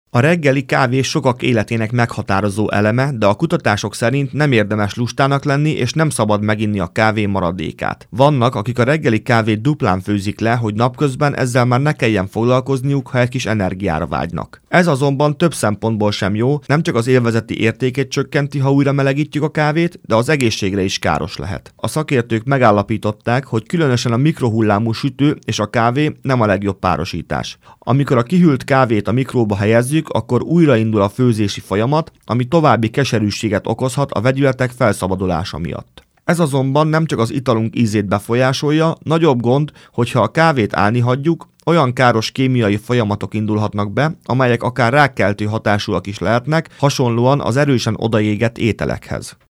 A reggeli kávé sokak életének meghatározó eleme, de a kutatások szerint nem érdemes lustának lenni, és nem szabad meginni a kávé maradékát. Vannak, akik a reggeli kávét duplán főzik le, hogy napközben ezzel már ne kelljen foglalkozniuk, ha egy kis energiára vágynak. Ez azonban több szempontból sem jó, nem csak az élvezeti értékét csökkenti, ha újra melegítjük a kávét, de az egészségre is káros lehet. A szakértők megállapították, hogy különösen a mikrohullámú sütő és a kávé nem a legjobb párosítás. Amikor a kihűlt kávét a mikróba helyezzük, akkor újraindul a főzési folyamat, ami további keserűséget okozhat a vegyületek felszabadulása miatt. Ez azonban nem csak az italunk ízét befolyásolja, nagyobb gond, hogyha a kávét állni hagyjuk, olyan káros kémiai folyamatok indulhatnak be, amelyek akár rákkeltő hatásúak is lehetnek, hasonlóan az erősen odaégett ételekhez.